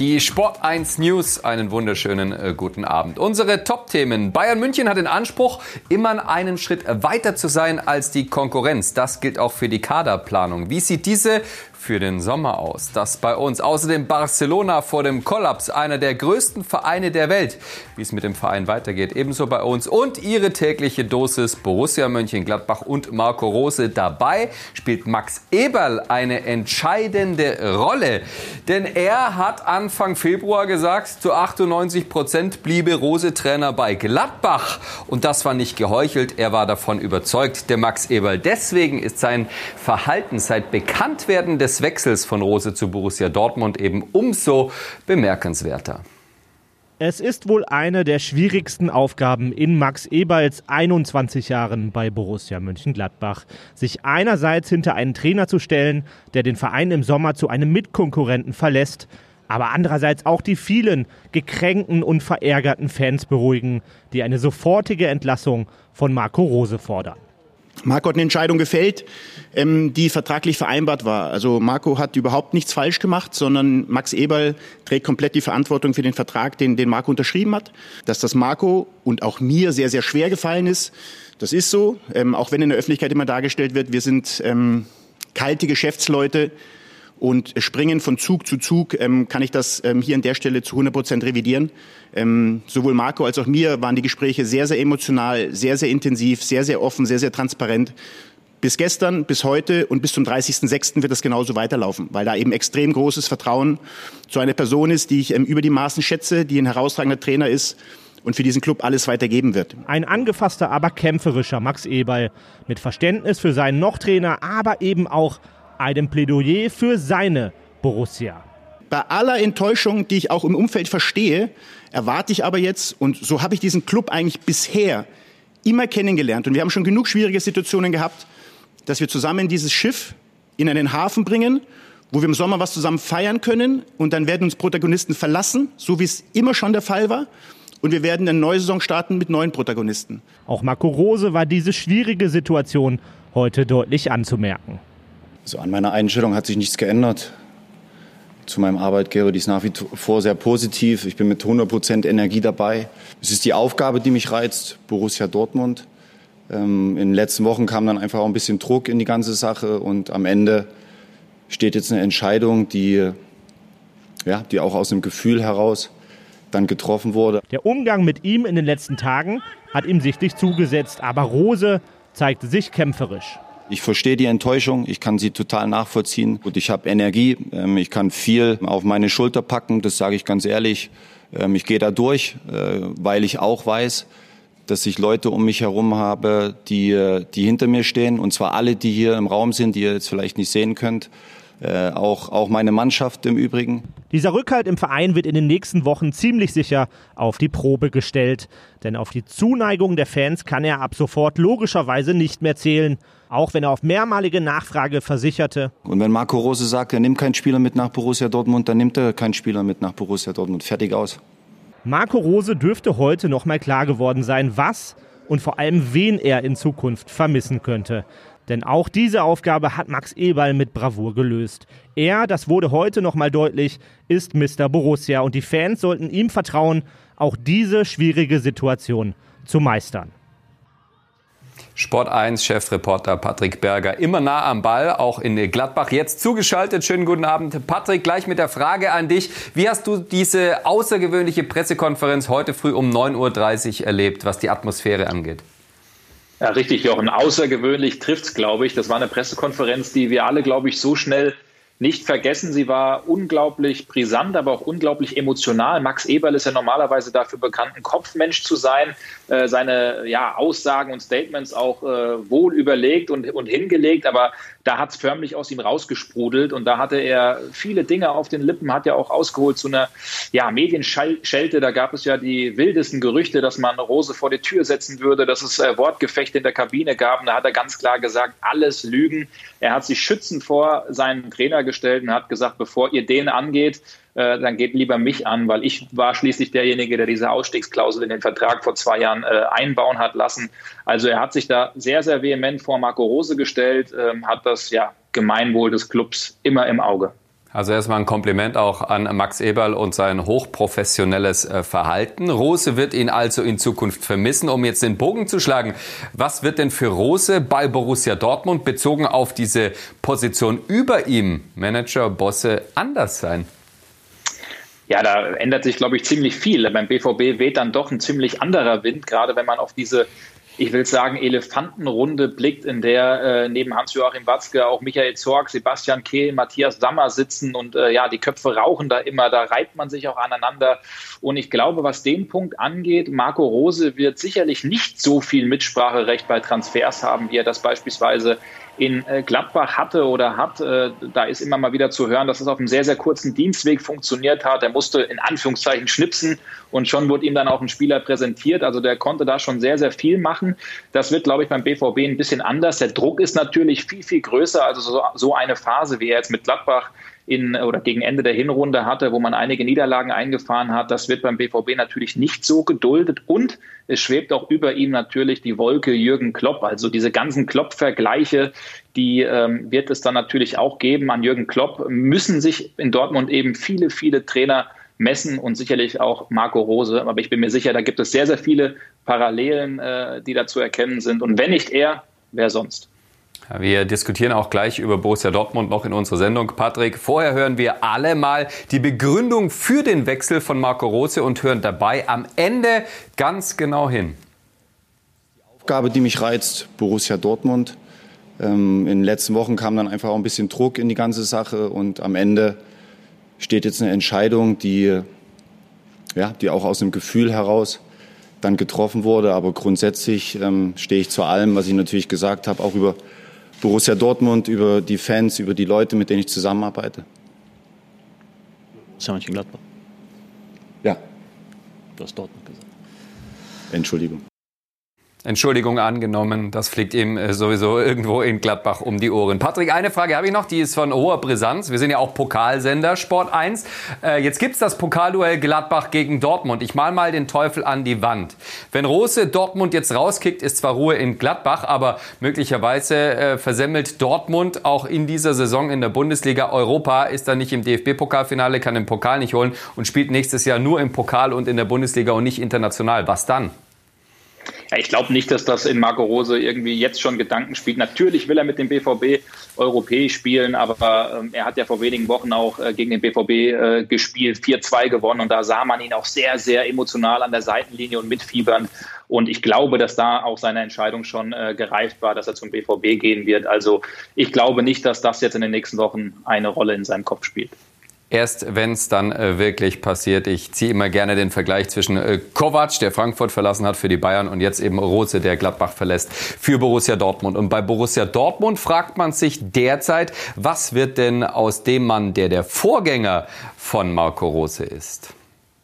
Die Sport 1 News, einen wunderschönen guten Abend. Unsere Top-Themen. Bayern München hat den Anspruch, immer einen Schritt weiter zu sein als die Konkurrenz. Das gilt auch für die Kaderplanung. Wie sieht diese für den Sommer aus? Das bei uns. Außerdem Barcelona vor dem Kollaps, einer der größten Vereine der Welt. Wie es mit dem Verein weitergeht, ebenso bei uns. Und ihre tägliche Dosis Borussia Mönchengladbach und Marco Rose. Dabei spielt Max Eberl eine entscheidende Rolle. Denn er hat Anfang Februar gesagt, zu 98% bliebe Rose Trainer bei Gladbach. Und das war nicht geheuchelt, er war davon überzeugt, der Max Eberl. Deswegen ist sein Verhalten seit Bekanntwerden des Wechsels von Rose zu Borussia Dortmund eben umso bemerkenswerter. Es ist wohl eine der schwierigsten Aufgaben in Max Eberls 21 Jahren bei Borussia Mönchengladbach. Sich einerseits hinter einen Trainer zu stellen, der den Verein im Sommer zu einem Mitkonkurrenten verlässt, aber andererseits auch die vielen gekränkten und verärgerten Fans beruhigen, die eine sofortige Entlassung von Marco Rose fordern. Marco hat eine Entscheidung gefällt, die vertraglich vereinbart war. Also Marco hat überhaupt nichts falsch gemacht, sondern Max Eberl trägt komplett die Verantwortung für den Vertrag, den Marco unterschrieben hat. Dass das Marco und auch mir sehr, sehr schwer gefallen ist, das ist so. Auch wenn in der Öffentlichkeit immer dargestellt wird, wir sind kalte Geschäftsleute und springen von Zug zu Zug, kann ich das hier an der Stelle zu 100% revidieren. Sowohl Marco als auch mir waren die Gespräche sehr, sehr emotional, sehr, sehr intensiv, sehr, sehr offen, sehr, sehr transparent. Bis gestern, bis heute und bis zum 30.06. wird das genauso weiterlaufen, weil da eben extrem großes Vertrauen zu einer Person ist, die ich über die Maßen schätze, die ein herausragender Trainer ist und für diesen Club alles weitergeben wird. Ein angefasster, aber kämpferischer Max Eberl mit Verständnis für seinen Noch-Trainer, aber eben auch einem Plädoyer für seine Borussia. Bei aller Enttäuschung, die ich auch im Umfeld verstehe, erwarte ich aber jetzt, und so habe ich diesen Club eigentlich bisher immer kennengelernt, und wir haben schon genug schwierige Situationen gehabt, dass wir zusammen dieses Schiff in einen Hafen bringen, wo wir im Sommer was zusammen feiern können, und dann werden uns Protagonisten verlassen, so wie es immer schon der Fall war, und wir werden eine neue Saison starten mit neuen Protagonisten. Auch Marco Rose war diese schwierige Situation heute deutlich anzumerken. Also an meiner Einstellung hat sich nichts geändert. Zu meinem Arbeitgeber, die ist nach wie vor sehr positiv. Ich bin mit 100% Energie dabei. Es ist die Aufgabe, die mich reizt, Borussia Dortmund. In den letzten Wochen kam dann einfach auch ein bisschen Druck in die ganze Sache. Und am Ende steht jetzt eine Entscheidung, die auch aus dem Gefühl heraus dann getroffen wurde. Der Umgang mit ihm in den letzten Tagen hat ihm sichtlich zugesetzt. Aber Rose zeigte sich kämpferisch. Ich verstehe die Enttäuschung, ich kann sie total nachvollziehen. Und ich habe Energie, ich kann viel auf meine Schulter packen, das sage ich ganz ehrlich. Ich gehe da durch, weil ich auch weiß, dass ich Leute um mich herum habe, die hinter mir stehen. Und zwar alle, die hier im Raum sind, die ihr jetzt vielleicht nicht sehen könnt. Auch meine Mannschaft im Übrigen. Dieser Rückhalt im Verein wird in den nächsten Wochen ziemlich sicher auf die Probe gestellt. Denn auf die Zuneigung der Fans kann er ab sofort logischerweise nicht mehr zählen. Auch wenn er auf mehrmalige Nachfrage versicherte. Und wenn Marco Rose sagt, er nimmt keinen Spieler mit nach Borussia Dortmund, dann nimmt er keinen Spieler mit nach Borussia Dortmund. Fertig aus. Marco Rose dürfte heute noch mal klar geworden sein, was und vor allem wen er in Zukunft vermissen könnte. Denn auch diese Aufgabe hat Max Eberl mit Bravour gelöst. Er, das wurde heute noch mal deutlich, ist Mr. Borussia und die Fans sollten ihm vertrauen, auch diese schwierige Situation zu meistern. Sport 1 Chefreporter Patrick Berger, immer nah am Ball, auch in Gladbach. Jetzt zugeschaltet. Schönen guten Abend, Patrick. Gleich mit der Frage an dich. Wie hast du diese außergewöhnliche Pressekonferenz heute früh um 9.30 Uhr erlebt, was die Atmosphäre angeht? Ja, richtig, Jochen. Außergewöhnlich trifft's, glaube ich. Das war eine Pressekonferenz, die wir alle, glaube ich, so schnell nicht vergessen. Sie war unglaublich brisant, aber auch unglaublich emotional. Max Eberl ist ja normalerweise dafür bekannt, ein Kopfmensch zu sein, seine Aussagen und Statements auch wohl überlegt und hingelegt, aber da hat es förmlich aus ihm rausgesprudelt und da hatte er viele Dinge auf den Lippen, hat ja auch ausgeholt zu einer Medienschelte. Da gab es ja die wildesten Gerüchte, dass man Rose vor die Tür setzen würde, dass es Wortgefechte in der Kabine gab. Und da hat er ganz klar gesagt, alles Lügen. Er hat sich schützend vor seinen Trainer gestellt und hat gesagt, bevor ihr den angeht, dann geht lieber mich an, weil ich war schließlich derjenige, der diese Ausstiegsklausel in den Vertrag vor 2 Jahren einbauen hat lassen. Also er hat sich da sehr, sehr vehement vor Marco Rose gestellt, hat das Gemeinwohl des Clubs immer im Auge. Also erstmal ein Kompliment auch an Max Eberl und sein hochprofessionelles Verhalten. Rose wird ihn also in Zukunft vermissen. Um jetzt den Bogen zu schlagen, was wird denn für Rose bei Borussia Dortmund bezogen auf diese Position über ihm, Manager, Bosse, anders sein? Ja, da ändert sich, glaube ich, ziemlich viel. Beim BVB weht dann doch ein ziemlich anderer Wind, gerade wenn man auf diese, ich will sagen, Elefantenrunde blickt, in der neben Hans-Joachim Watzke auch Michael Zorc, Sebastian Kehl, Matthias Sammer sitzen und die Köpfe rauchen da immer, da reibt man sich auch aneinander. Und ich glaube, was den Punkt angeht, Marco Rose wird sicherlich nicht so viel Mitspracherecht bei Transfers haben, wie er das beispielsweise in Gladbach hatte oder hat. Da ist immer mal wieder zu hören, dass es auf einem sehr, sehr kurzen Dienstweg funktioniert hat. Er musste in Anführungszeichen schnipsen und schon wurde ihm dann auch ein Spieler präsentiert. Also der konnte da schon sehr, sehr viel machen. Das wird, glaube ich, beim BVB ein bisschen anders. Der Druck ist natürlich viel, viel größer. Also so eine Phase, wie er jetzt mit Gladbach gegen Ende der Hinrunde hatte, wo man einige Niederlagen eingefahren hat, das wird beim BVB natürlich nicht so geduldet. Und es schwebt auch über ihm natürlich die Wolke Jürgen Klopp. Also diese ganzen Klopp-Vergleiche, die wird es dann natürlich auch geben. An Jürgen Klopp müssen sich in Dortmund eben viele, viele Trainer messen und sicherlich auch Marco Rose. Aber ich bin mir sicher, da gibt es sehr, sehr viele Parallelen, die da zu erkennen sind. Und wenn nicht er, wer sonst? Wir diskutieren auch gleich über Borussia Dortmund noch in unserer Sendung. Patrick, vorher hören wir alle mal die Begründung für den Wechsel von Marco Rose und hören dabei am Ende ganz genau hin. Die Aufgabe, die mich reizt, Borussia Dortmund. In den letzten Wochen kam dann einfach auch ein bisschen Druck in die ganze Sache und am Ende steht jetzt eine Entscheidung, die auch aus dem Gefühl heraus dann getroffen wurde. Aber grundsätzlich stehe ich zu allem, was ich natürlich gesagt habe, auch über Borussia Dortmund, über die Fans, über die Leute, mit denen ich zusammenarbeite. Borussia Mönchengladbach. Ja. Du hast Dortmund gesagt. Entschuldigung angenommen, das fliegt ihm sowieso irgendwo in Gladbach um die Ohren. Patrick, eine Frage habe ich noch, die ist von hoher Brisanz. Wir sind ja auch Pokalsender, Sport 1. Jetzt gibt's das Pokalduell Gladbach gegen Dortmund. Ich mal den Teufel an die Wand. Wenn Rose Dortmund jetzt rauskickt, ist zwar Ruhe in Gladbach, aber möglicherweise versemmelt Dortmund auch in dieser Saison in der Bundesliga. Europa ist dann nicht im DFB-Pokalfinale, kann den Pokal nicht holen und spielt nächstes Jahr nur im Pokal und in der Bundesliga und nicht international. Was dann? Ja, ich glaube nicht, dass das in Marco Rose irgendwie jetzt schon Gedanken spielt. Natürlich will er mit dem BVB europäisch spielen, aber er hat ja vor wenigen Wochen auch gegen den BVB gespielt, 4-2 gewonnen und da sah man ihn auch sehr, sehr emotional an der Seitenlinie und mitfiebern. Und ich glaube, dass da auch seine Entscheidung schon gereift war, dass er zum BVB gehen wird. Also ich glaube nicht, dass das jetzt in den nächsten Wochen eine Rolle in seinem Kopf spielt. Erst wenn es dann wirklich passiert. Ich ziehe immer gerne den Vergleich zwischen Kovac, der Frankfurt verlassen hat für die Bayern, und jetzt eben Rose, der Gladbach verlässt für Borussia Dortmund. Und bei Borussia Dortmund fragt man sich derzeit, was wird denn aus dem Mann, der Vorgänger von Marco Rose ist?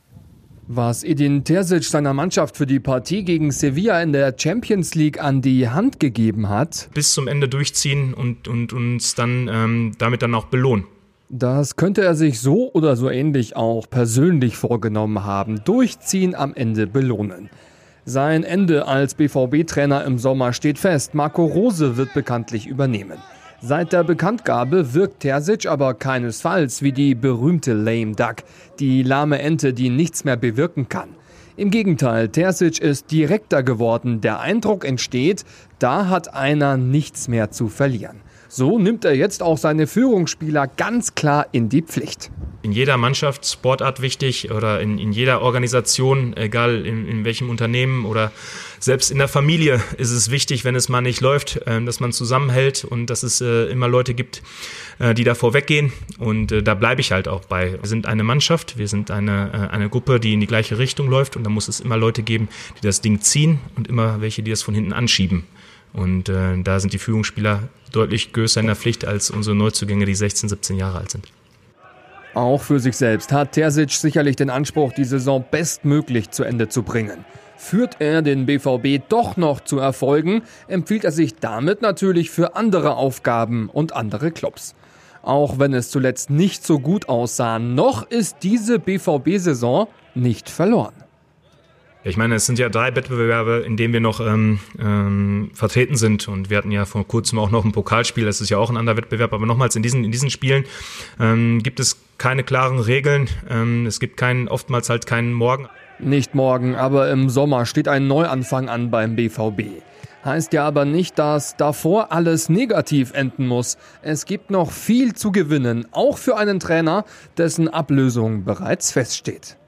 Was Edin Terzic seiner Mannschaft für die Partie gegen Sevilla in der Champions League an die Hand gegeben hat. Bis zum Ende durchziehen und uns dann damit dann auch belohnen. Das könnte er sich so oder so ähnlich auch persönlich vorgenommen haben. Durchziehen, am Ende belohnen. Sein Ende als BVB-Trainer im Sommer steht fest. Marco Rose wird bekanntlich übernehmen. Seit der Bekanntgabe wirkt Terzic aber keinesfalls wie die berühmte Lame Duck, die lahme Ente, die nichts mehr bewirken kann. Im Gegenteil, Terzic ist direkter geworden. Der Eindruck entsteht, da hat einer nichts mehr zu verlieren. So nimmt er jetzt auch seine Führungsspieler ganz klar in die Pflicht. In jeder Mannschaft, Sportart wichtig oder in jeder Organisation, egal in welchem Unternehmen oder selbst in der Familie ist es wichtig, wenn es mal nicht läuft, dass man zusammenhält und dass es immer Leute gibt, die da vorweggehen. Und da bleibe ich halt auch bei. Wir sind eine Mannschaft, wir sind eine Gruppe, die in die gleiche Richtung läuft und da muss es immer Leute geben, die das Ding ziehen und immer welche, die das von hinten anschieben. Und da sind die Führungsspieler deutlich größer in der Pflicht als unsere Neuzugänge, die 16, 17 Jahre alt sind. Auch für sich selbst hat Terzic sicherlich den Anspruch, die Saison bestmöglich zu Ende zu bringen. Führt er den BVB doch noch zu Erfolgen, empfiehlt er sich damit natürlich für andere Aufgaben und andere Clubs. Auch wenn es zuletzt nicht so gut aussah, noch ist diese BVB-Saison nicht verloren. Ich meine, es sind ja 3 Wettbewerbe, in denen wir noch vertreten sind. Und wir hatten ja vor kurzem auch noch ein Pokalspiel. Das ist ja auch ein anderer Wettbewerb. Aber nochmals, in diesen Spielen gibt es keine klaren Regeln. Es gibt oftmals halt keinen Morgen. Nicht morgen, aber im Sommer steht ein Neuanfang an beim BVB. Heißt ja aber nicht, dass davor alles negativ enden muss. Es gibt noch viel zu gewinnen, auch für einen Trainer, dessen Ablösung bereits feststeht.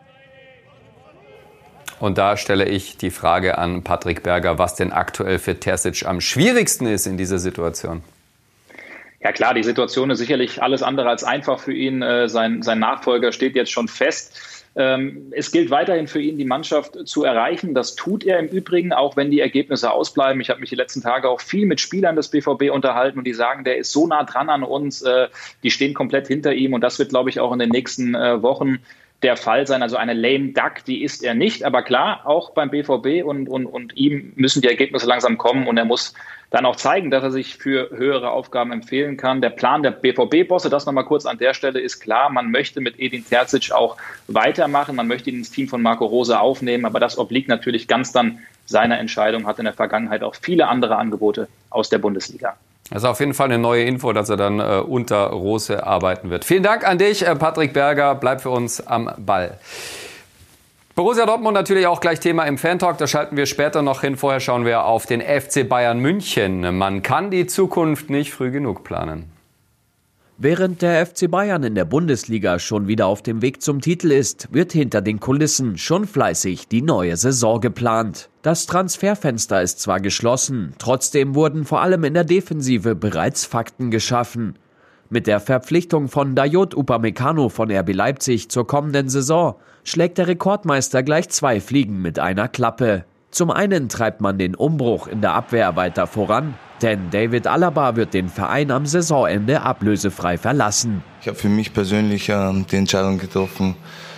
Und da stelle ich die Frage an Patrick Berger, was denn aktuell für Terzic am schwierigsten ist in dieser Situation. Ja klar, die Situation ist sicherlich alles andere als einfach für ihn. Sein Nachfolger steht jetzt schon fest. Es gilt weiterhin für ihn, die Mannschaft zu erreichen. Das tut er im Übrigen, auch wenn die Ergebnisse ausbleiben. Ich habe mich die letzten Tage auch viel mit Spielern des BVB unterhalten und die sagen, der ist so nah dran an uns, die stehen komplett hinter ihm und das wird, glaube ich, auch in den nächsten Wochen der Fall sein. Also eine lame duck, die ist er nicht. Aber klar, auch beim BVB und ihm müssen die Ergebnisse langsam kommen und er muss dann auch zeigen, dass er sich für höhere Aufgaben empfehlen kann. Der Plan der BVB-Bosse, das nochmal kurz an der Stelle, ist klar. Man möchte mit Edin Terzic auch weitermachen. Man möchte ihn ins Team von Marco Rose aufnehmen. Aber das obliegt natürlich ganz dann seiner Entscheidung. Hat in der Vergangenheit auch viele andere Angebote aus der Bundesliga. Das ist auf jeden Fall eine neue Info, dass er dann unter Rose arbeiten wird. Vielen Dank an dich, Patrick Berger. Bleib für uns am Ball. Borussia Dortmund natürlich auch gleich Thema im Fan-Talk. Da schalten wir später noch hin. Vorher schauen wir auf den FC Bayern München. Man kann die Zukunft nicht früh genug planen. Während der FC Bayern in der Bundesliga schon wieder auf dem Weg zum Titel ist, wird hinter den Kulissen schon fleißig die neue Saison geplant. Das Transferfenster ist zwar geschlossen, trotzdem wurden vor allem in der Defensive bereits Fakten geschaffen. Mit der Verpflichtung von Dayot Upamecano von RB Leipzig zur kommenden Saison schlägt der Rekordmeister gleich 2 Fliegen mit einer Klappe. Zum einen treibt man den Umbruch in der Abwehr weiter voran, denn David Alaba wird den Verein am Saisonende ablösefrei verlassen. Ich habe für mich persönlich die Entscheidung getroffen,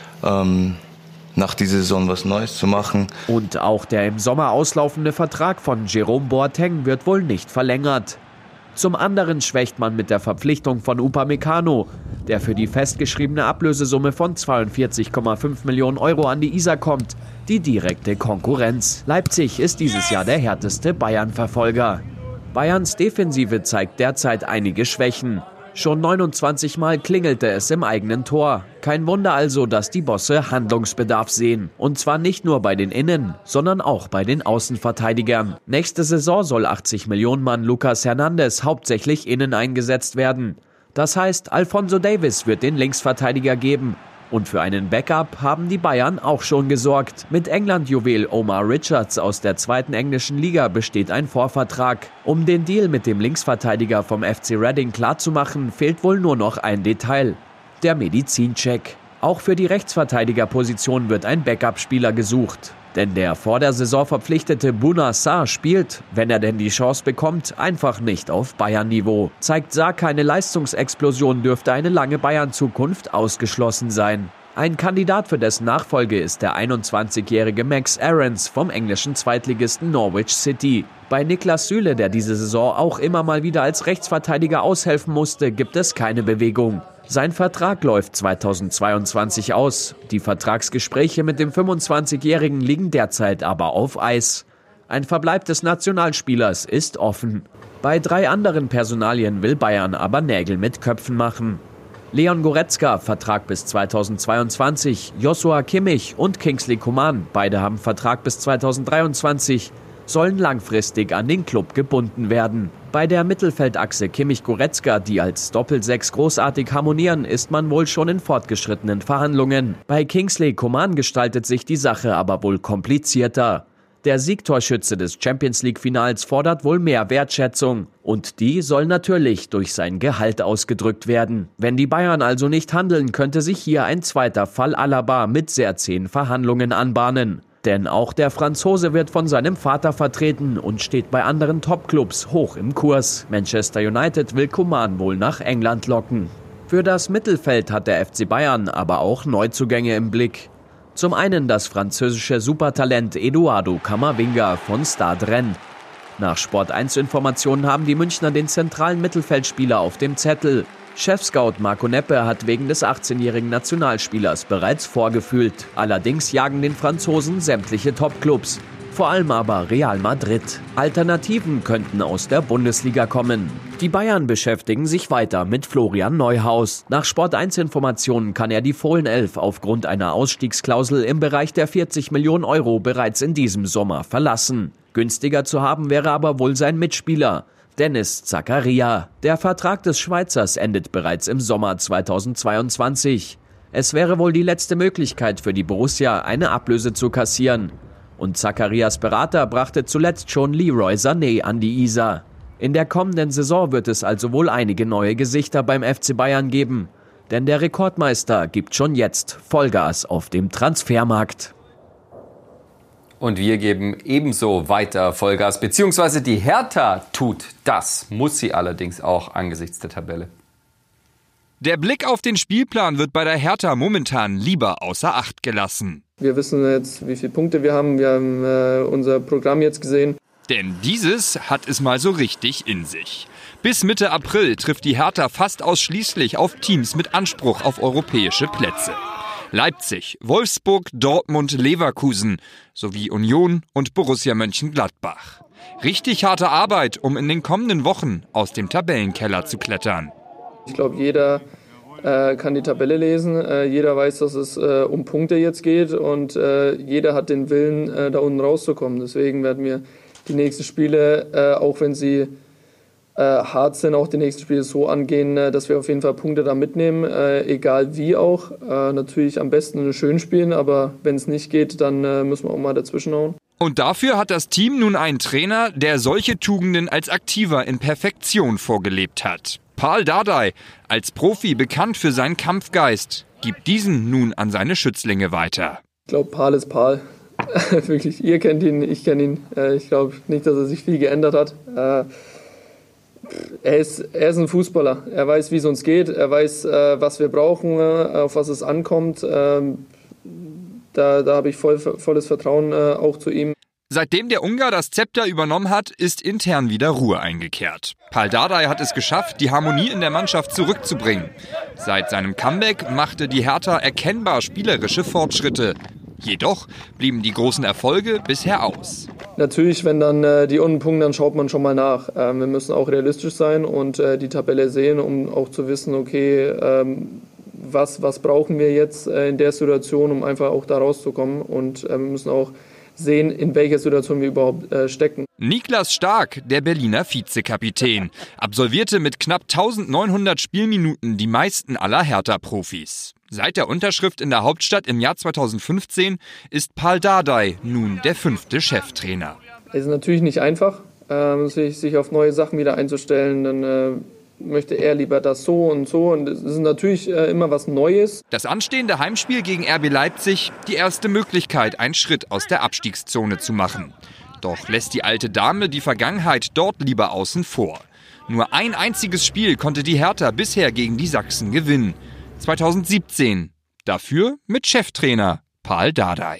nach dieser Saison was Neues zu machen. Und auch der im Sommer auslaufende Vertrag von Jerome Boateng wird wohl nicht verlängert. Zum anderen schwächt man mit der Verpflichtung von Upamecano, der für die festgeschriebene Ablösesumme von 42,5 Millionen Euro an die Isar kommt, die direkte Konkurrenz. Leipzig ist dieses Jahr der härteste Bayern-Verfolger. Bayerns Defensive zeigt derzeit einige Schwächen. Schon 29 Mal klingelte es im eigenen Tor. Kein Wunder also, dass die Bosse Handlungsbedarf sehen. Und zwar nicht nur bei den Innen, sondern auch bei den Außenverteidigern. Nächste Saison soll 80-Millionen-Mann Lucas Hernandez hauptsächlich innen eingesetzt werden. Das heißt, Alphonso Davies wird den Linksverteidiger geben. Und für einen Backup haben die Bayern auch schon gesorgt. Mit England-Juwel Omar Richards aus der 2. englischen Liga besteht ein Vorvertrag. Um den Deal mit dem Linksverteidiger vom FC Reading klarzumachen, fehlt wohl nur noch ein Detail: der Medizincheck. Auch für die Rechtsverteidigerposition wird ein Backup-Spieler gesucht. Denn der vor der Saison verpflichtete Bouna Sarr spielt, wenn er denn die Chance bekommt, einfach nicht auf Bayern-Niveau. Zeigt Sarr keine Leistungsexplosion, dürfte eine lange Bayern-Zukunft ausgeschlossen sein. Ein Kandidat für dessen Nachfolge ist der 21-jährige Max Aarons vom englischen Zweitligisten Norwich City. Bei Niklas Süle, der diese Saison auch immer mal wieder als Rechtsverteidiger aushelfen musste, gibt es keine Bewegung. Sein Vertrag läuft 2022 aus. Die Vertragsgespräche mit dem 25-Jährigen liegen derzeit aber auf Eis. Ein Verbleib des Nationalspielers ist offen. Bei 3 anderen Personalien will Bayern aber Nägel mit Köpfen machen. Leon Goretzka, Vertrag bis 2022, Joshua Kimmich und Kingsley Coman, beide haben Vertrag bis 2023, sollen langfristig an den Klub gebunden werden. Bei der Mittelfeldachse Kimmich-Goretzka, die als Doppel-6 großartig harmonieren, ist man wohl schon in fortgeschrittenen Verhandlungen. Bei Kingsley Coman gestaltet sich die Sache aber wohl komplizierter. Der Siegtorschütze des Champions-League-Finals fordert wohl mehr Wertschätzung. Und die soll natürlich durch sein Gehalt ausgedrückt werden. Wenn die Bayern also nicht handeln, könnte sich hier ein zweiter Fall Alaba mit sehr zähen Verhandlungen anbahnen. Denn auch der Franzose wird von seinem Vater vertreten und steht bei anderen Topclubs hoch im Kurs. Manchester United will Coman wohl nach England locken. Für das Mittelfeld hat der FC Bayern aber auch Neuzugänge im Blick. Zum einen das französische Supertalent Eduardo Camavinga von Stade Rennes. Nach Sport1-Informationen haben die Münchner den zentralen Mittelfeldspieler auf dem Zettel. Chefscout Marco Neppe hat wegen des 18-jährigen Nationalspielers bereits vorgefühlt. Allerdings jagen den Franzosen sämtliche Topclubs. Vor allem aber Real Madrid. Alternativen könnten aus der Bundesliga kommen. Die Bayern beschäftigen sich weiter mit Florian Neuhaus. Nach Sport1-Informationen kann er die Fohlenelf aufgrund einer Ausstiegsklausel im Bereich der 40 Millionen Euro bereits in diesem Sommer verlassen. Günstiger zu haben wäre aber wohl sein Mitspieler Dennis Zakaria. Der Vertrag des Schweizers endet bereits im Sommer 2022. Es wäre wohl die letzte Möglichkeit für die Borussia, eine Ablöse zu kassieren. Und Zakarias Berater brachte zuletzt schon Leroy Sané an die Isar. In der kommenden Saison wird es also wohl einige neue Gesichter beim FC Bayern geben. Denn der Rekordmeister gibt schon jetzt Vollgas auf dem Transfermarkt. Und wir geben ebenso weiter Vollgas, beziehungsweise die Hertha tut das, muss sie allerdings auch angesichts der Tabelle. Der Blick auf den Spielplan wird bei der Hertha momentan lieber außer Acht gelassen. Wir wissen jetzt, wie viele Punkte wir haben. Wir haben unser Programm jetzt gesehen. Denn dieses hat es mal so richtig in sich. Bis Mitte April trifft die Hertha fast ausschließlich auf Teams mit Anspruch auf europäische Plätze. Leipzig, Wolfsburg, Dortmund, Leverkusen sowie Union und Borussia Mönchengladbach. Richtig harte Arbeit, um in den kommenden Wochen aus dem Tabellenkeller zu klettern. Ich glaube, jeder kann die Tabelle lesen. Jeder weiß, dass es um Punkte jetzt geht und jeder hat den Willen, da unten rauszukommen. Deswegen werden wir die nächsten Spiele, auch wenn sie hart sind, auch die nächsten Spiele so angehen, dass wir auf jeden Fall Punkte da mitnehmen, egal wie auch. Natürlich am besten schön spielen, aber wenn es nicht geht, dann müssen wir auch mal dazwischenhauen. Und dafür hat das Team nun einen Trainer, der solche Tugenden als Aktiver in Perfektion vorgelebt hat. Pal Dardai, als Profi bekannt für seinen Kampfgeist, gibt diesen nun an seine Schützlinge weiter. Ich glaube, Pal ist Pal. Wirklich, ihr kennt ihn, ich kenne ihn. Ich glaube nicht, dass er sich viel geändert hat. Er ist ein Fußballer. Er weiß, wie es uns geht. Er weiß, was wir brauchen, auf was es ankommt. Da habe ich volles Vertrauen auch zu ihm. Seitdem der Ungar das Zepter übernommen hat, ist intern wieder Ruhe eingekehrt. Pal Dardai hat es geschafft, die Harmonie in der Mannschaft zurückzubringen. Seit seinem Comeback machte die Hertha erkennbar spielerische Fortschritte. Jedoch blieben die großen Erfolge bisher aus. Natürlich, wenn dann die unten punkten, dann schaut man schon mal nach. Wir müssen auch realistisch sein und die Tabelle sehen, um auch zu wissen, okay, was brauchen wir jetzt in der Situation, um einfach auch da rauszukommen. Und wir müssen auch sehen, in welcher Situation wir überhaupt stecken. Niklas Stark, der Berliner Vizekapitän, absolvierte mit knapp 1900 Spielminuten die meisten aller Hertha-Profis. Seit der Unterschrift in der Hauptstadt im Jahr 2015 ist Pal Dardai nun der 5. Cheftrainer. Es ist natürlich nicht einfach, sich auf neue Sachen wieder einzustellen. Dann möchte er lieber das so und so. Und es ist natürlich immer was Neues. Das anstehende Heimspiel gegen RB Leipzig, die erste Möglichkeit, einen Schritt aus der Abstiegszone zu machen. Doch lässt die alte Dame die Vergangenheit dort lieber außen vor. Nur ein einziges Spiel konnte die Hertha bisher gegen die Sachsen gewinnen. 2017. Dafür mit Cheftrainer Pal Dardai.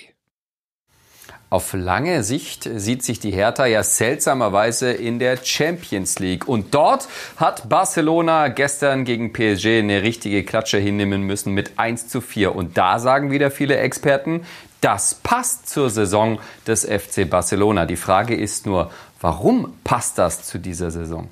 Auf lange Sicht sieht sich die Hertha ja seltsamerweise in der Champions League. Und dort hat Barcelona gestern gegen PSG eine richtige Klatsche hinnehmen müssen mit 1:4. Und da sagen wieder viele Experten, das passt zur Saison des FC Barcelona. Die Frage ist nur, warum passt das zu dieser Saison?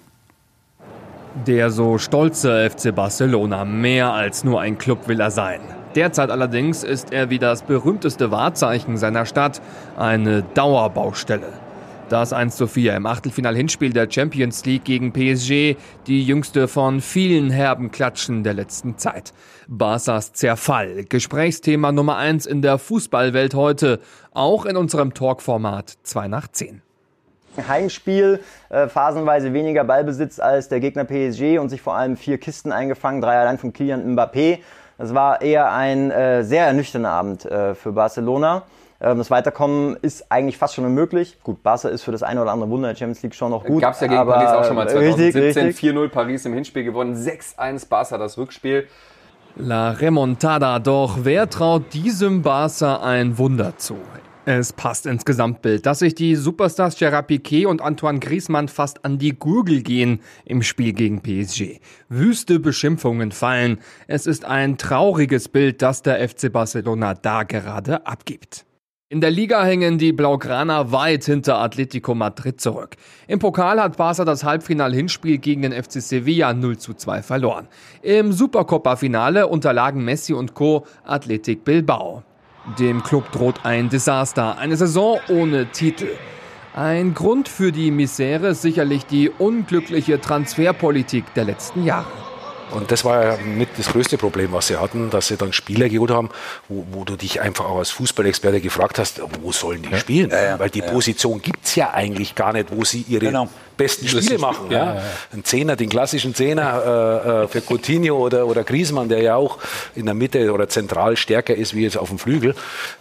Der so stolze FC Barcelona, mehr als nur ein Club will er sein. Derzeit allerdings ist er wie das berühmteste Wahrzeichen seiner Stadt eine Dauerbaustelle. Das 1:4 im Achtelfinal-Hinspiel der Champions League gegen PSG, die jüngste von vielen herben Klatschen der letzten Zeit. Barças Zerfall, Gesprächsthema Nummer 1 in der Fußballwelt heute, auch in unserem Talkformat 2 nach 10. Heimspiel, phasenweise weniger Ballbesitz als der Gegner PSG und sich vor allem 4 Kisten eingefangen, 3 allein von Kylian Mbappé. Das war eher ein sehr ernüchternder Abend für Barcelona. Das Weiterkommen ist eigentlich fast schon unmöglich. Gut, Barca ist für das eine oder andere Wunder in der Champions League schon noch gut. Gab es ja gegen Paris auch schon mal 2017, richtig. 4:0 Paris im Hinspiel gewonnen, 6:1 Barca das Rückspiel. La Remontada, doch wer traut diesem Barca ein Wunder zu? Es passt ins Gesamtbild, dass sich die Superstars Gerard Piqué und Antoine Griezmann fast an die Gurgel gehen im Spiel gegen PSG. Wüste Beschimpfungen fallen. Es ist ein trauriges Bild, das der FC Barcelona da gerade abgibt. In der Liga hängen die Blaugrana weit hinter Atletico Madrid zurück. Im Pokal hat Barca das Halbfinal-Hinspiel gegen den FC Sevilla 0:2 verloren. Im Supercopa-Finale unterlagen Messi und Co. Athletic Bilbao. Dem Club droht ein Desaster, eine Saison ohne Titel. Ein Grund für die Misere ist sicherlich die unglückliche Transferpolitik der letzten Jahre. Und das war ja mit das größte Problem, was sie hatten, dass sie dann Spieler geholt haben, wo du dich einfach auch als Fußballexperte gefragt hast, wo sollen die spielen? Weil die Position gibt's ja eigentlich gar nicht, wo sie ihre besten Spiele machen. Ja. Ein Zehner, den klassischen Zehner für Coutinho oder Griezmann, der ja auch in der Mitte oder zentral stärker ist wie jetzt auf dem Flügel.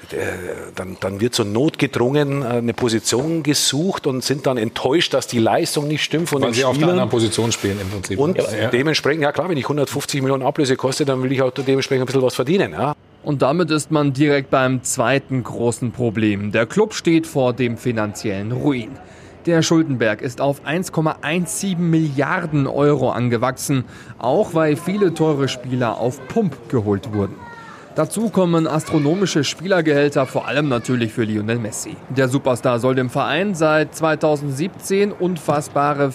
Dann wird so notgedrungen eine Position gesucht und sind dann enttäuscht, dass die Leistung nicht stimmt von den Spielern. Weil sie auf einer anderen Position spielen im Prinzip. Und dementsprechend, ja klar, wenn ich 150 Millionen Ablöse koste, dann will ich auch dementsprechend ein bisschen was verdienen. Ja. Und damit ist man direkt beim zweiten großen Problem. Der Club steht vor dem finanziellen Ruin. Der Schuldenberg ist auf 1,17 Milliarden Euro angewachsen, auch weil viele teure Spieler auf Pump geholt wurden. Dazu kommen astronomische Spielergehälter, vor allem natürlich für Lionel Messi. Der Superstar soll dem Verein seit 2017 unfassbare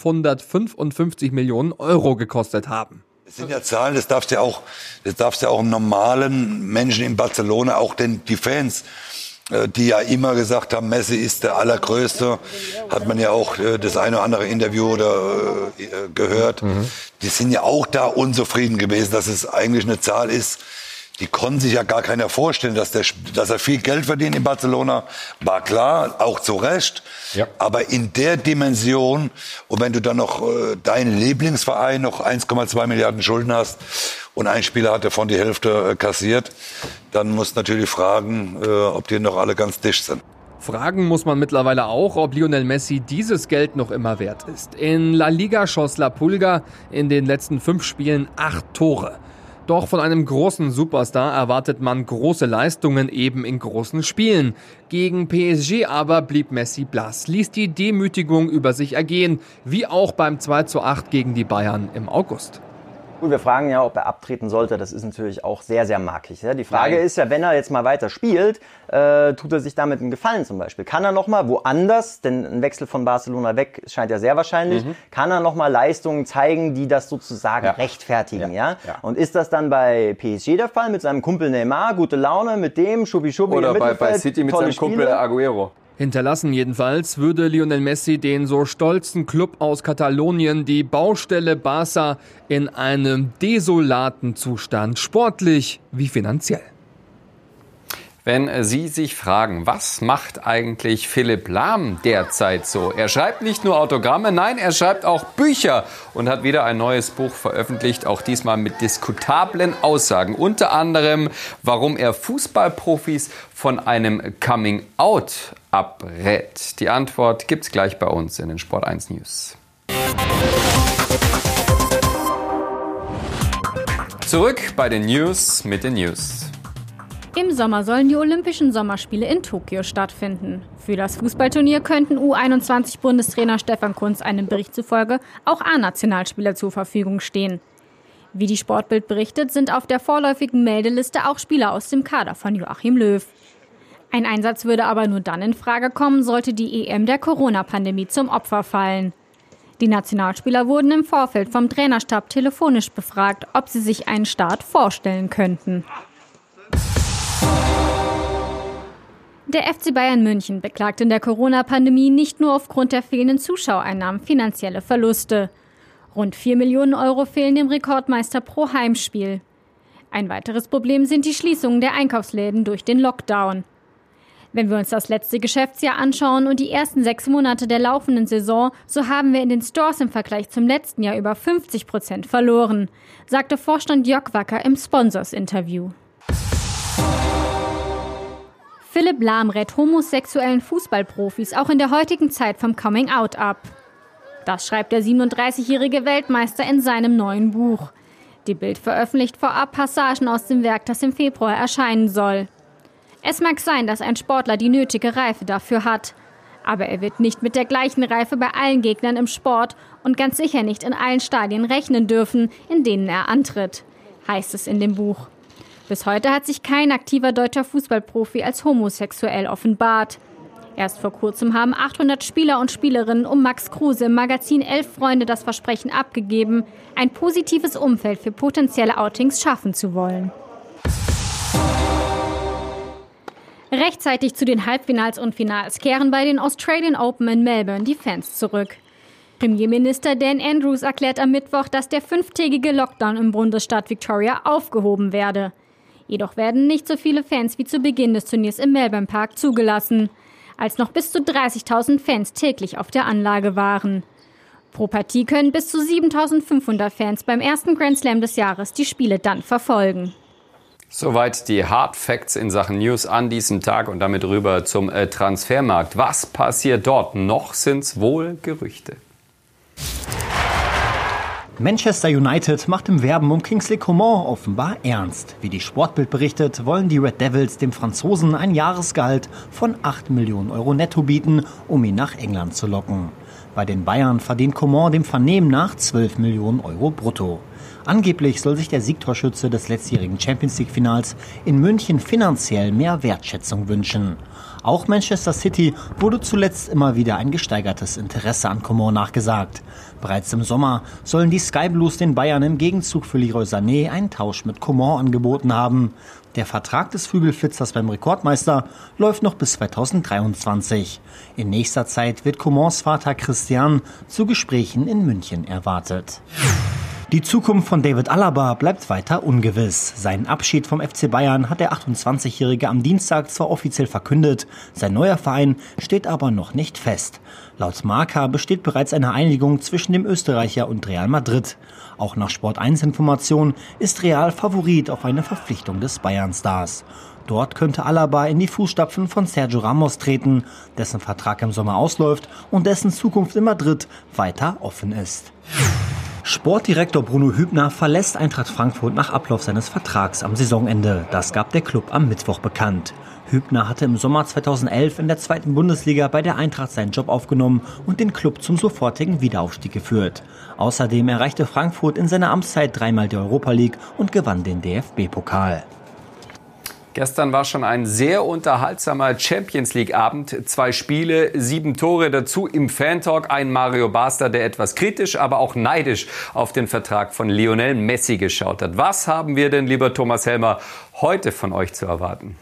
555 Millionen Euro gekostet haben. Das sind ja Zahlen, das darfst du ja auch einem normalen Menschen in Barcelona, auch die Fans, die ja immer gesagt haben, Messi ist der Allergrößte, hat man ja auch das eine oder andere Interview gehört. Die sind ja auch da unzufrieden gewesen, dass es eigentlich eine Zahl ist, die konnten sich ja gar keiner vorstellen, dass er viel Geld verdient in Barcelona. War klar, auch zu Recht. Ja. Aber in der Dimension, und wenn du dann noch deinen Lieblingsverein noch 1,2 Milliarden Schulden hast und ein Spieler hat davon die Hälfte kassiert, dann musst du natürlich fragen, ob die noch alle ganz dicht sind. Fragen muss man mittlerweile auch, ob Lionel Messi dieses Geld noch immer wert ist. In La Liga schoss La Pulga in den letzten 5 Spielen 8 Tore. Doch von einem großen Superstar erwartet man große Leistungen eben in großen Spielen. Gegen PSG aber blieb Messi blass, ließ die Demütigung über sich ergehen, wie auch beim 2:8 gegen die Bayern im August. Gut, wir fragen ja, ob er abtreten sollte. Das ist natürlich auch sehr, sehr markig. Ja? Die Frage ist ja, wenn er jetzt mal weiter spielt, tut er sich damit einen Gefallen zum Beispiel? Kann er nochmal woanders, denn ein Wechsel von Barcelona weg scheint ja sehr wahrscheinlich, kann er nochmal Leistungen zeigen, die das sozusagen rechtfertigen? Ja? Und ist das dann bei PSG der Fall mit seinem Kumpel Neymar, gute Laune mit dem, Schubbi-Schubbi oder bei City mit seinem Kumpel Aguero? Hinterlassen jedenfalls würde Lionel Messi den so stolzen Club aus Katalonien, die Baustelle Barca, in einem desolaten Zustand, sportlich wie finanziell. Wenn Sie sich fragen, was macht eigentlich Philipp Lahm derzeit so? Er schreibt nicht nur Autogramme, nein, er schreibt auch Bücher und hat wieder ein neues Buch veröffentlicht, auch diesmal mit diskutablen Aussagen. Unter anderem, warum er Fußballprofis von einem Coming-out abrät. Die Antwort gibt's gleich bei uns in den Sport 1 News. Zurück bei den News mit den News. Im Sommer sollen die Olympischen Sommerspiele in Tokio stattfinden. Für das Fußballturnier könnten U21-Bundestrainer Stefan Kuntz einem Bericht zufolge auch A-Nationalspieler zur Verfügung stehen. Wie die Sportbild berichtet, sind auf der vorläufigen Meldeliste auch Spieler aus dem Kader von Joachim Löw. Ein Einsatz würde aber nur dann in Frage kommen, sollte die EM der Corona-Pandemie zum Opfer fallen. Die Nationalspieler wurden im Vorfeld vom Trainerstab telefonisch befragt, ob sie sich einen Start vorstellen könnten. Der FC Bayern München beklagt in der Corona-Pandemie nicht nur aufgrund der fehlenden Zuschauereinnahmen finanzielle Verluste. Rund 4 Millionen Euro fehlen dem Rekordmeister pro Heimspiel. Ein weiteres Problem sind die Schließungen der Einkaufsläden durch den Lockdown. Wenn wir uns das letzte Geschäftsjahr anschauen und die ersten 6 Monate der laufenden Saison, so haben wir in den Stores im Vergleich zum letzten Jahr über 50% verloren, sagte Vorstand Jörg Wacker im Sponsors-Interview. Philipp Lahm rät homosexuellen Fußballprofis auch in der heutigen Zeit vom Coming-out ab. Das schreibt der 37-jährige Weltmeister in seinem neuen Buch. Die Bild veröffentlicht vorab Passagen aus dem Werk, das im Februar erscheinen soll. Es mag sein, dass ein Sportler die nötige Reife dafür hat. Aber er wird nicht mit der gleichen Reife bei allen Gegnern im Sport und ganz sicher nicht in allen Stadien rechnen dürfen, in denen er antritt, heißt es in dem Buch. Bis heute hat sich kein aktiver deutscher Fußballprofi als homosexuell offenbart. Erst vor kurzem haben 800 Spieler und Spielerinnen um Max Kruse im Magazin 11 Freunde das Versprechen abgegeben, ein positives Umfeld für potenzielle Outings schaffen zu wollen. Rechtzeitig zu den Halbfinals und Finals kehren bei den Australian Open in Melbourne die Fans zurück. Premierminister Dan Andrews erklärt am Mittwoch, dass der 5-tägige Lockdown im Bundesstaat Victoria aufgehoben werde. Jedoch werden nicht so viele Fans wie zu Beginn des Turniers im Melbourne Park zugelassen, als noch bis zu 30.000 Fans täglich auf der Anlage waren. Pro Partie können bis zu 7.500 Fans beim ersten Grand Slam des Jahres die Spiele dann verfolgen. Soweit die Hard Facts in Sachen News an diesem Tag und damit rüber zum Transfermarkt. Was passiert dort? Noch sind's wohl Gerüchte. Manchester United macht im Werben um Kingsley Coman offenbar ernst. Wie die Sportbild berichtet, wollen die Red Devils dem Franzosen ein Jahresgehalt von 8 Millionen Euro netto bieten, um ihn nach England zu locken. Bei den Bayern verdient Coman dem Vernehmen nach 12 Millionen Euro brutto. Angeblich soll sich der Siegtorschütze des letztjährigen Champions-League-Finals in München finanziell mehr Wertschätzung wünschen. Auch Manchester City wurde zuletzt immer wieder ein gesteigertes Interesse an Coman nachgesagt. Bereits im Sommer sollen die Sky Blues den Bayern im Gegenzug für Leroy Sané einen Tausch mit Coman angeboten haben. Der Vertrag des Flügelflitzers beim Rekordmeister läuft noch bis 2023. In nächster Zeit wird Comans Vater Christian zu Gesprächen in München erwartet. Die Zukunft von David Alaba bleibt weiter ungewiss. Seinen Abschied vom FC Bayern hat der 28-Jährige am Dienstag zwar offiziell verkündet, sein neuer Verein steht aber noch nicht fest. Laut Marca besteht bereits eine Einigung zwischen dem Österreicher und Real Madrid. Auch nach Sport1-Informationen ist Real Favorit auf eine Verpflichtung des Bayern-Stars. Dort könnte Alaba in die Fußstapfen von Sergio Ramos treten, dessen Vertrag im Sommer ausläuft und dessen Zukunft in Madrid weiter offen ist. Sportdirektor Bruno Hübner verlässt Eintracht Frankfurt nach Ablauf seines Vertrags am Saisonende. Das gab der Klub am Mittwoch bekannt. Hübner hatte im Sommer 2011 in der 2. Bundesliga bei der Eintracht seinen Job aufgenommen und den Klub zum sofortigen Wiederaufstieg geführt. Außerdem erreichte Frankfurt in seiner Amtszeit 3-mal die Europa League und gewann den DFB-Pokal. Gestern war schon ein sehr unterhaltsamer Champions-League-Abend. 2 Spiele, 7 Tore dazu im Fan-Talk. Ein Mario Basler, der etwas kritisch, aber auch neidisch auf den Vertrag von Lionel Messi geschaut hat. Was haben wir denn, lieber Thomas Helmer, heute von euch zu erwarten?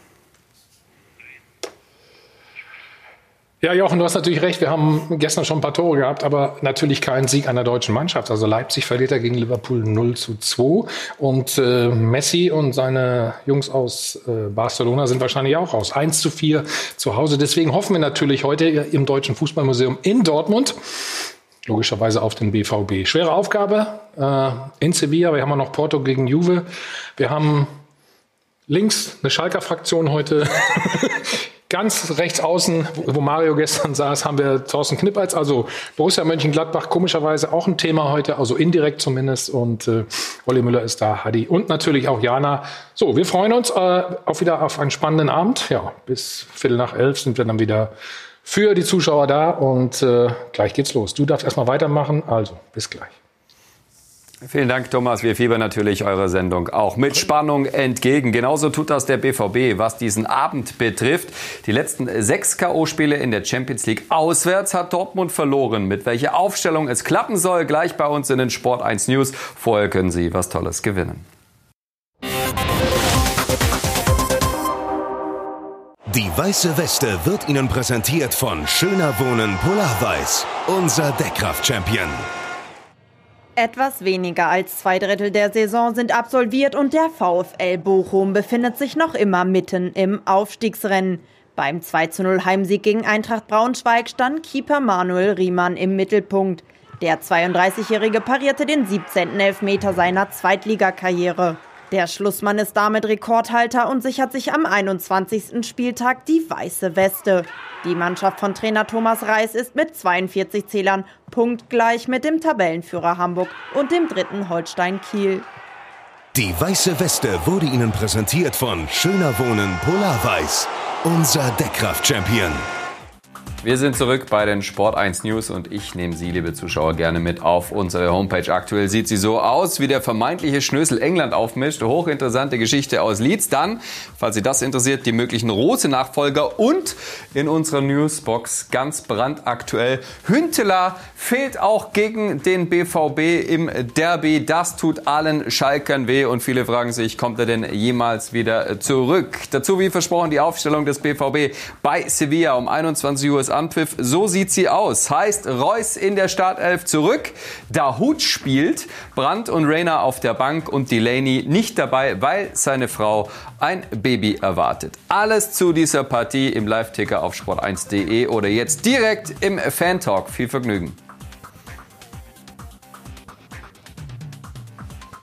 Ja, Jochen, du hast natürlich recht. Wir haben gestern schon ein paar Tore gehabt, aber natürlich keinen Sieg einer deutschen Mannschaft. Also Leipzig verliert ja gegen Liverpool 0:2. Und Messi und seine Jungs aus Barcelona sind wahrscheinlich auch raus. 1:4 zu Hause. Deswegen hoffen wir natürlich heute im Deutschen Fußballmuseum in Dortmund logischerweise auf den BVB. Schwere Aufgabe in Sevilla. Wir haben auch noch Porto gegen Juve. Wir haben links eine Schalker Fraktion heute. Ganz rechts außen, wo Mario gestern saß, haben wir Thorsten Knippers, also Borussia Mönchengladbach, komischerweise auch ein Thema heute, also indirekt zumindest. Und Olli Müller ist da, Hadi und natürlich auch Jana. So, wir freuen uns wieder auf einen spannenden Abend. Ja, bis 11:15 sind wir dann wieder für die Zuschauer da und gleich geht's los. Du darfst erstmal weitermachen, also bis gleich. Vielen Dank, Thomas. Wir fiebern natürlich eurer Sendung auch mit Spannung entgegen. Genauso tut das der BVB, was diesen Abend betrifft. Die letzten 6 K.O.-Spiele in der Champions League auswärts hat Dortmund verloren. Mit welcher Aufstellung es klappen soll, gleich bei uns in den Sport1 News. Vorher können Sie was Tolles gewinnen. Die Weiße Weste wird Ihnen präsentiert von Schöner Wohnen Polarweiß, unser Deckkraft-Champion. Etwas weniger als 2/3 der Saison sind absolviert und der VfL Bochum befindet sich noch immer mitten im Aufstiegsrennen. Beim 2:0 Heimsieg gegen Eintracht Braunschweig stand Keeper Manuel Riemann im Mittelpunkt. Der 32-Jährige parierte den 17. Elfmeter seiner Zweitligakarriere. Der Schlussmann ist damit Rekordhalter und sichert sich am 21. Spieltag die weiße Weste. Die Mannschaft von Trainer Thomas Reis ist mit 42 Zählern punktgleich mit dem Tabellenführer Hamburg und dem 3. Holstein Kiel. Die weiße Weste wurde Ihnen präsentiert von Schöner Wohnen Polarweiß, unser Deckkraft-Champion. Wir sind zurück bei den Sport 1 News und ich nehme Sie, liebe Zuschauer, gerne mit auf unsere Homepage. Aktuell sieht sie so aus, wie der vermeintliche Schnösel England aufmischt. Hochinteressante Geschichte aus Leeds. Dann, falls Sie das interessiert, die möglichen Rose-Nachfolger und in unserer Newsbox ganz brandaktuell. Hünteler fehlt auch gegen den BVB im Derby. Das tut allen Schalkern weh und viele fragen sich, kommt er denn jemals wieder zurück? Dazu, wie versprochen, die Aufstellung des BVB bei Sevilla um 21 Uhr ist Anpfiff. So sieht sie aus. Heißt Reus in der Startelf zurück, Dahoud spielt, Brandt und Reina auf der Bank und Delaney nicht dabei, weil seine Frau ein Baby erwartet. Alles zu dieser Partie im Live-Ticker auf sport1.de oder jetzt direkt im Fan-Talk. Viel Vergnügen.